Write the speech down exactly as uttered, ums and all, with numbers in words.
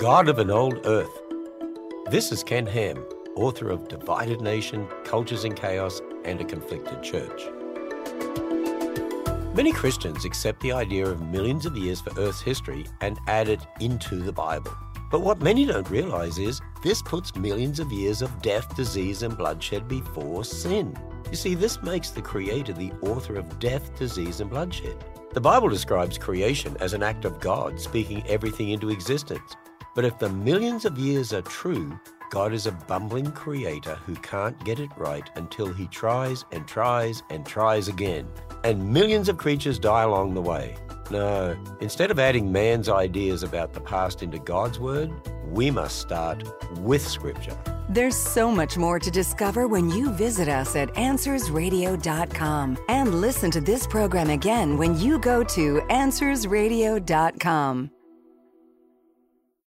God of an Old Earth. This is Ken Ham, author of Divided Nation, Cultures in Chaos, and a Conflicted Church. Many Christians accept the idea of millions of years for Earth's history and add it into the Bible. But what many don't realize is this puts millions of years of death, disease, and bloodshed before sin. You see, this makes the Creator the author of death, disease, and bloodshed. The Bible describes creation as an act of God speaking everything into existence. But if the millions of years are true, God is a bumbling creator who can't get it right until he tries and tries and tries again. And millions of creatures die along the way. No, instead of adding man's ideas about the past into God's word, we must start with Scripture. There's so much more to discover when you visit us at answers radio dot com and listen to this program again when you go to answers radio dot com.